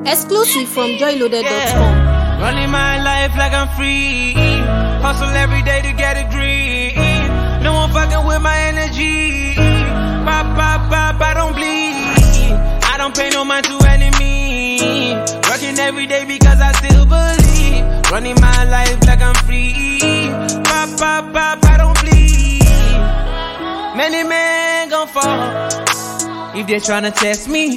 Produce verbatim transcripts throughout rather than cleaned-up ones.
Exclusive from joy loaded dot com. Yeah. Running my life like I'm free. Hustle every day to get a green. No one fucking with my energy. Pop, pop, pop, I don't bleed. I don't pay no mind to enemy. Working every day because I still believe. Running my life like I'm free. Pop, pop, pop, I don't bleed. Many men gon' fall if they tryna test me.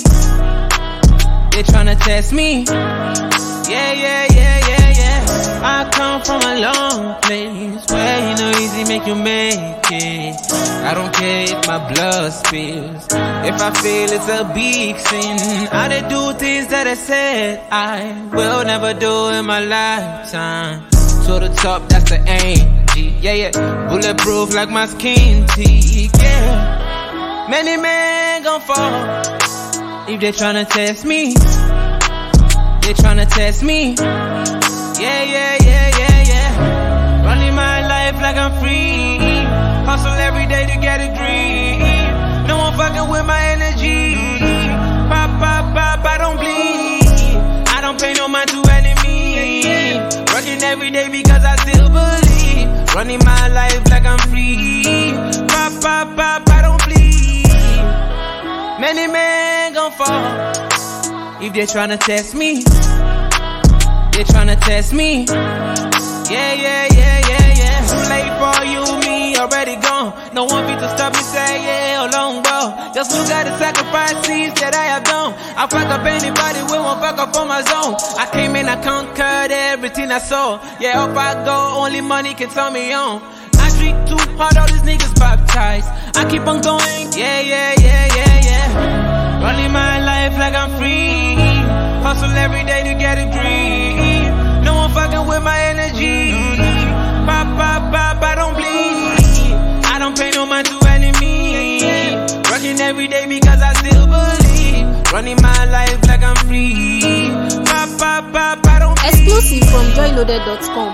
They tryna test me. Yeah, yeah, yeah, yeah, yeah. I come from a long place where you know easy make you make it. I don't care if my blood spills. If I feel it's a big sin, I did do things that I said I will never do in my lifetime. To the top, that's the aim. G, yeah, yeah. Bulletproof like my skin teeth, yeah. Many men gon' fall if they tryna test me. They tryna test me. Yeah, yeah, yeah, yeah, yeah. Running my life like I'm free. Hustle every day to get a green. No one fucking with my energy. Pop, pop, pop, I don't bleed. I don't pay no mind to enemy. Working every day because I still believe. Running my life like I'm free. Pop, pop, pop, I don't bleed. Many men gon' fall if they tryna test me. They tryna test me. Yeah, yeah, yeah, yeah, yeah. Too late for you, me already gone. No one beat to stop me, say yeah, alone, bro. Just look at the sacrifices that I have done. I fuck up anybody, we won't fuck up on my zone. I came in, I conquered everything I saw. Yeah, up I go, only money can turn me on. I drink too hard, all these niggas baptized. I keep on going, yeah, yeah, yeah, yeah, yeah. Running my life like I'm free. Hustle every day to get a green. No one fucking with my energy. Pop, pop, pop, I don't bleed. I don't pay no mind to enemy. Working every day because I still believe. Running my life like I'm free. Pop, pop, pop, I don't bleed. Exclusive from joy loaded dot com.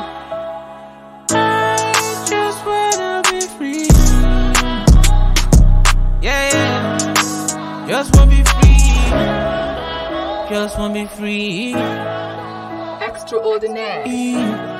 I just wanna be free. Yeah, yeah. Just wanna be free. Just wanna be free. Extraordinary.